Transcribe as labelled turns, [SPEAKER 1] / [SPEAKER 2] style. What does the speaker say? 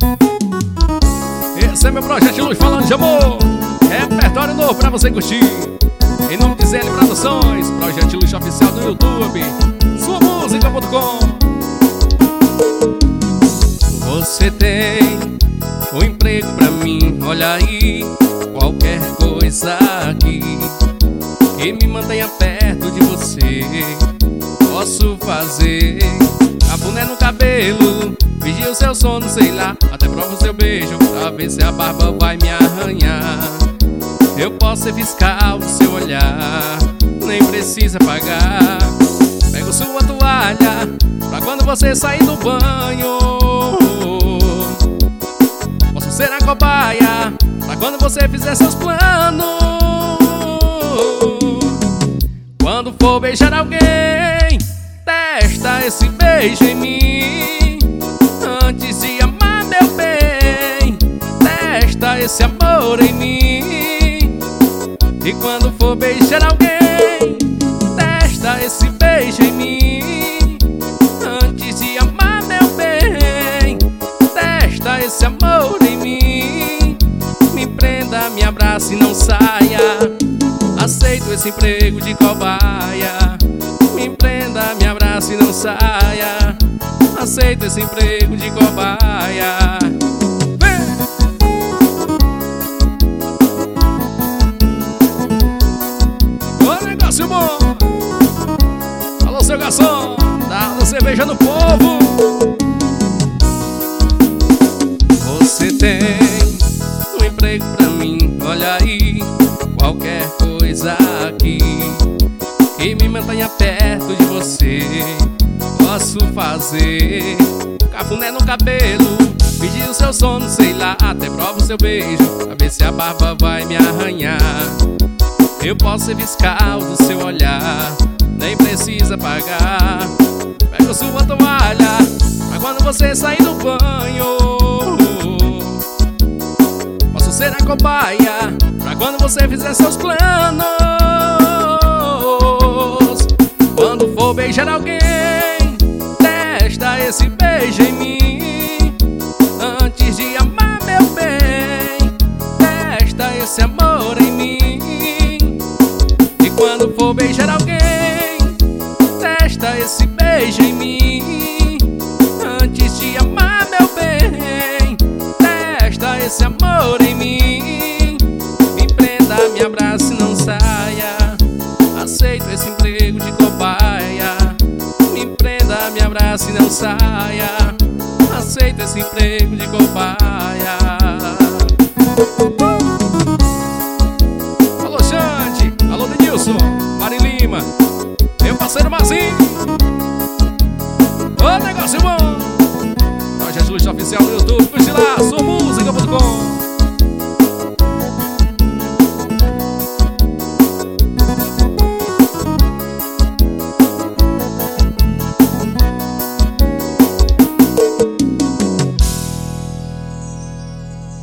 [SPEAKER 1] Esse é meu projeto de luz falando de amor. Repertório novo pra você curtir. Em nome de ZL Produções, projeto de luz oficial do YouTube, suamusica.com. Você tem um emprego pra mim, olha aí, qualquer coisa aqui que me mantenha perto de você, posso fazer. Cafuné no cabelo, vigia o seu sono, sei lá, até prova o seu beijo, pra ver se a barba vai me arranhar. Eu posso ser fiscal do seu olhar, nem precisa pagar. Pego sua toalha, pra quando você sair do banho. Posso ser a cobaia, pra quando você fizer seus planos. Quando for beijar alguém, testa esse beijo em mim. Antes de amar, meu bem, testa esse amor em mim. E quando for beijar alguém, testa esse beijo em mim. Antes de amar, meu bem, testa esse amor em mim. Me prenda, me abrace e não saia. Aceito esse emprego de cobaia. Me prenda, me abrace e não saia. Aceito esse emprego de cobaia. Ô negócio bom. Alô, seu garçom, dá cerveja no povo. Você tem um emprego pra mim, olha aí, qualquer coisa aqui que me mantenha perto de você, posso fazer. Cafuné no cabelo, vigia o seu sono, sei lá, até prova o seu beijo, pra ver se a barba vai me arranhar. Eu posso ser fiscal do seu olhar, nem precisa pagar. Pego sua toalha, pra quando você sair do banho. Posso ser a cobaia, pra quando você fizer seus planos. Quando for beijar alguém, testa esse beijo em mim. Antes de amar, meu bem, testa esse amor em mim. E quando for beijar alguém, testa esse beijo em mim. Antes de amar, meu bem, testa esse amor em mim. Me prenda, me abrace e não saia. Aceito esse emprego de cobaia. Me prenda, me abrace e não saia. Aceito esse emprego de cobaia. Alô, Xande, alô, Denilson, Mari Lima, meu parceiro Mazinho. Ô negócio bom. Projeto de luz oficial no YouTube.